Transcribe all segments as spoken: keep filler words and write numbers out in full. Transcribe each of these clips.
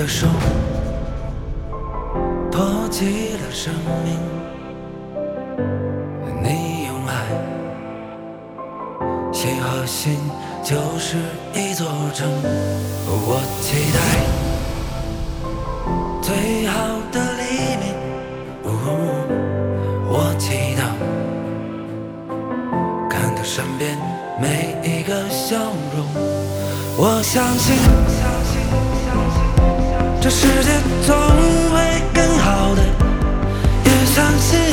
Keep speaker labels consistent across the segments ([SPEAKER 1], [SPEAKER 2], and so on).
[SPEAKER 1] 的手托起了生命，你用爱心和心就是一座城。我期待最好的黎明，我祈祷看到身边每一个笑容。我相信这世界总会更好的，也相信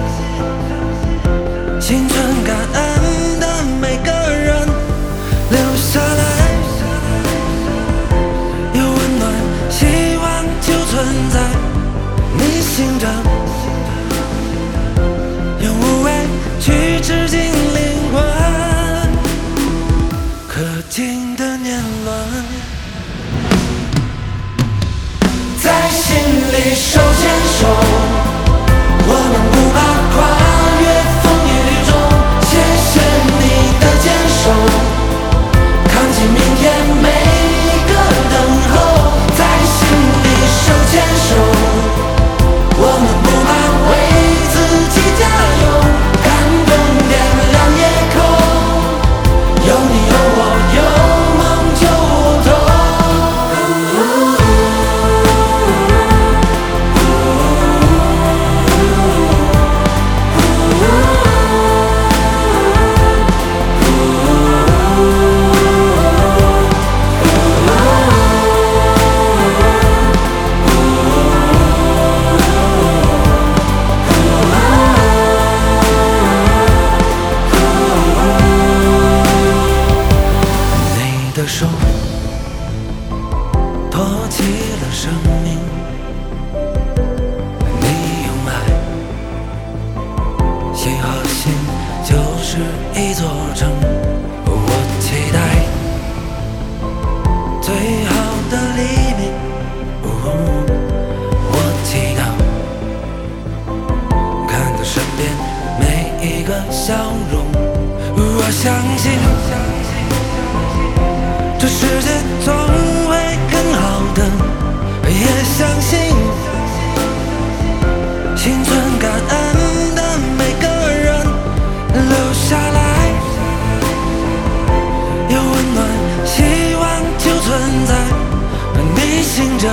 [SPEAKER 1] 心存感恩的每个人留下来，有温暖希望就存在你心中，用无畏去直进灵魂，可敬的年轮在心里手牵手，我们不怕跨越风雨中，谢谢你的坚守，扛起明天每一个等候，在心里手牵手，我们不怕为自己加油，感动点亮夜空，有你有我有梦就无痛。你的手托起了生命，你用爱心和心就是一座城。我期待最好的黎明，我祈祷看到身边每一个笑容。我相信这世界总会更好的，也相信心存感恩的每个人留下来，有温暖希望就存在你心中，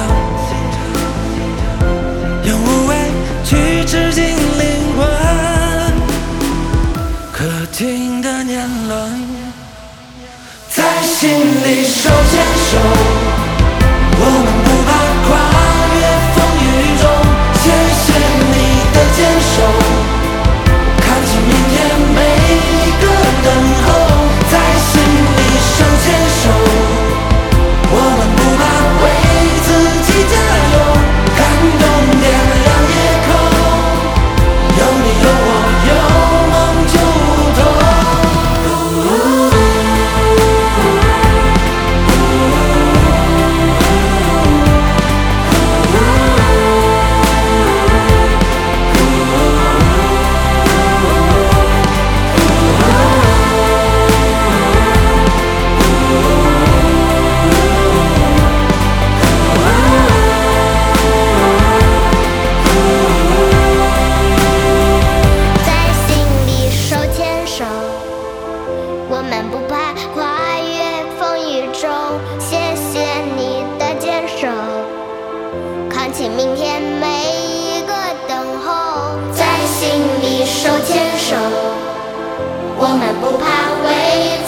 [SPEAKER 1] 用无畏去直进灵魂，可敬的年轮在心里手牵手，我们不怕跨越风雨中，谢谢你的坚守，扛起明天每一个等候，在心里手牵手，我们不怕为自己加油，感动点亮夜空，有你有我有梦就无痛。
[SPEAKER 2] 我们不怕跨越风雨中，谢谢你的坚守，扛起明天每一个等候，在心里手牵手，我们不怕为